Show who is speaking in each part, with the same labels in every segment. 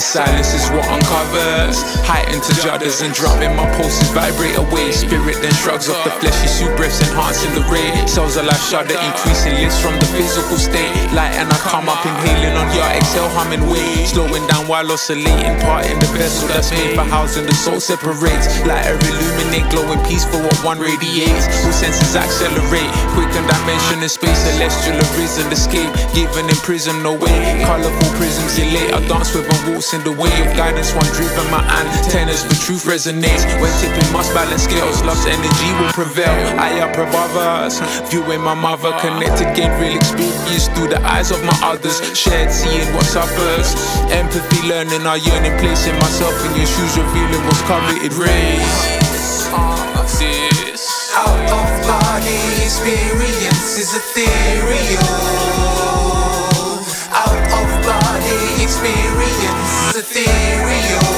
Speaker 1: silence is what uncovers. Heightened to judders and drumming, my pulses vibrate away. Spirit then shrugs off the fleshy suit breaths, enhancing the rate. Cells are like shudder, increasing lifts from the physical state. Light and I come up inhaling on your exhale, humming way. Slowing down while oscillating, part in the vessel that's made for housing the soul separates. Lighter illuminate, glowing peaceful what one radiates. All senses accelerate, quicken dimension and space. Celestial arisen, escape, given in prison, no way. Colourful prisms elate, I dance with and walks in the way of guidance. One driven, my antennas for truth resonates. When tipping must balance scales, love's energy will prevail. I up above us, viewing my mother. Connected, gained real experience through the eyes of my others. Shared, seeing what suffers. Empathy, learning our yearning, placing myself in your shoes, revealing what's coveted. Race.
Speaker 2: Out of body experience is ethereal. Out of body experience is ethereal.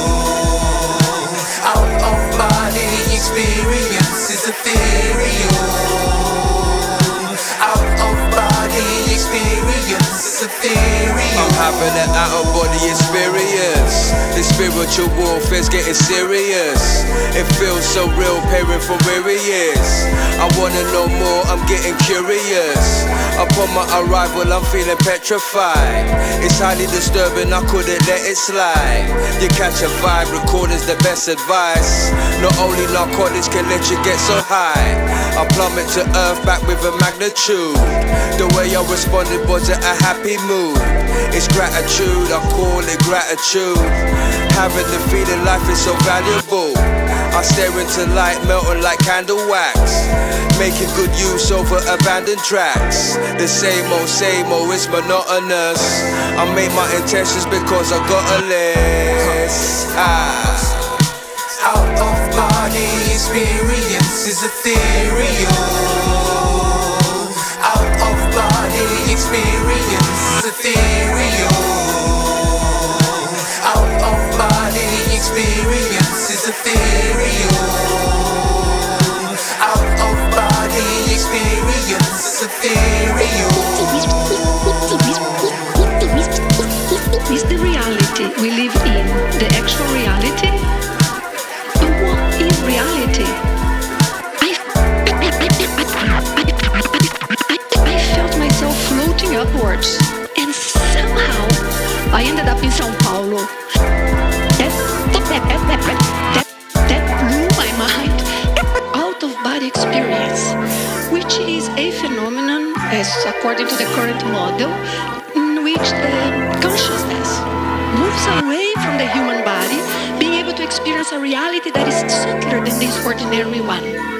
Speaker 2: Out of body experience is ethereal. Out of body experience is ethereal.
Speaker 3: I'm having an out of body experience. The spiritual warfare's getting serious. It feels so real, paying for weary years. I wanna know more, I'm getting curious. Upon my arrival, I'm feeling petrified. It's highly disturbing, I couldn't let it slide. You catch a vibe, recording's the best advice. Not only narcotics can let you get so high. I plummet to earth back with a magnitude. The way I responded was in a happy mood. It's gratitude, I call it gratitude. Having the feeling life is so valuable. I stare into light, melting like candle wax. Making good use over abandoned tracks. The same old, it's monotonous. I made my intentions because I got a list.
Speaker 2: Out of body experience is ethereal. Out of body experience is ethereal. Out of body experience is ethereal. Out of body experience is ethereal.
Speaker 4: Is the reality we live in the actual reality? But what is reality? I felt myself floating upwards, and somehow I ended up in São Paulo. That blew my mind. Out of body experience, which is a phenomenon, as according to the current model, in which the consciousness moves away from the human body, being able to experience a reality that is subtler than this ordinary one.